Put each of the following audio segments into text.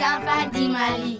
enfants du Mali.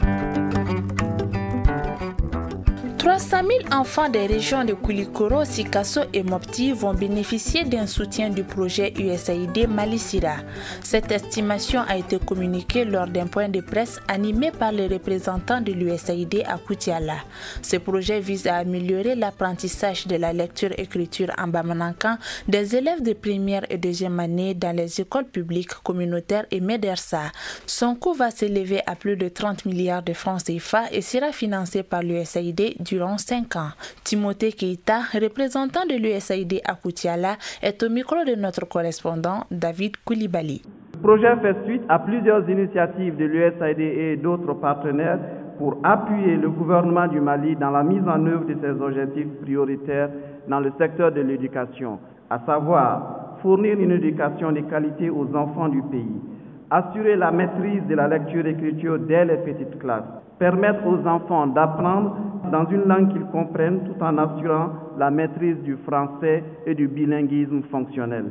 300 000 enfants des régions de Koulikoro, Sikasso et Mopti vont bénéficier d'un soutien du projet USAID Mali-Sida. Cette estimation a été communiquée lors d'un point de presse animé par les représentants de l'USAID à Koutiala. Ce projet vise à améliorer l'apprentissage de la lecture-écriture en Bamanankan des élèves de première et deuxième année dans les écoles publiques, communautaires et médersa. Son coût va s'élever à plus de 30 milliards de francs CFA et sera financé par l'USAID durant 5 ans. Timothée Keita, représentant de l'USAID à Koutiala, est au micro de notre correspondant David Koulibaly. Le projet fait suite à plusieurs initiatives de l'USAID et d'autres partenaires pour appuyer le gouvernement du Mali dans la mise en œuvre de ses objectifs prioritaires dans le secteur de l'éducation, à savoir fournir une éducation de qualité aux enfants du pays, assurer la maîtrise de la lecture-écriture dès les petites classes, permettre aux enfants d'apprendre dans une langue qu'ils comprennent tout en assurant la maîtrise du français et du bilinguisme fonctionnel.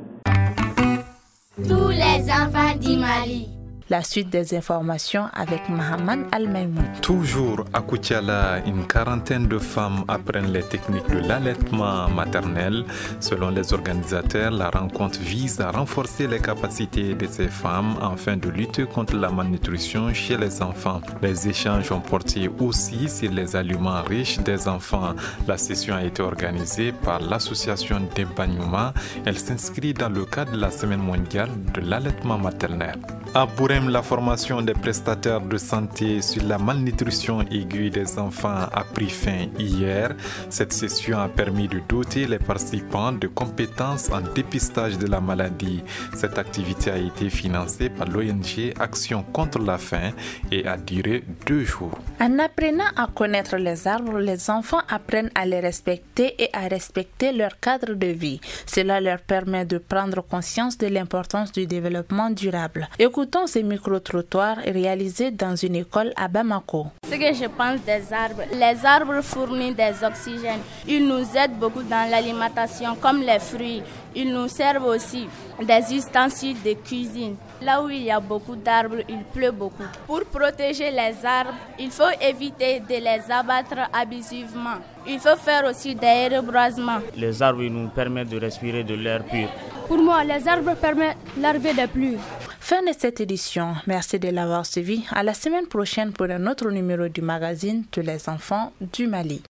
Tous les enfants du Mali. La suite des informations avec Mahaman Al-Maïmoun. Toujours à Koutiala, une quarantaine de femmes apprennent les techniques de l'allaitement maternel. Selon les organisateurs, la rencontre vise à renforcer les capacités de ces femmes afin de lutter contre la malnutrition chez les enfants. Les échanges ont porté aussi sur les aliments riches des enfants. La session a été organisée par l'association Debanyuma. Elle s'inscrit dans le cadre de la Semaine mondiale de l'allaitement maternel. À Bourem, la formation des prestataires de santé sur la malnutrition aiguë des enfants a pris fin hier. Cette session a permis de doter les participants de compétences en dépistage de la maladie. Cette activité a été financée par l'ONG Action contre la faim et a duré 2 jours. En apprenant à connaître les arbres, les enfants apprennent à les respecter et à respecter leur cadre de vie. Cela leur permet de prendre conscience de l'importance du développement durable. Écoutons ces micro-trottoirs réalisés dans une école à Bamako. Ce que je pense des arbres, les arbres fournissent des oxygènes. Ils nous aident beaucoup dans l'alimentation, comme les fruits. Ils nous servent aussi des ustensiles de cuisine. Là où il y a beaucoup d'arbres, il pleut beaucoup. Pour protéger les arbres, il faut éviter de les abattre abusivement. Il faut faire aussi des reboisements. Les arbres nous permettent de respirer de l'air pur. Pour moi, les arbres permettent l'arrivée des pluies. Fin de cette édition. Merci de l'avoir suivi. À la semaine prochaine pour un autre numéro du magazine Tous les enfants du Mali.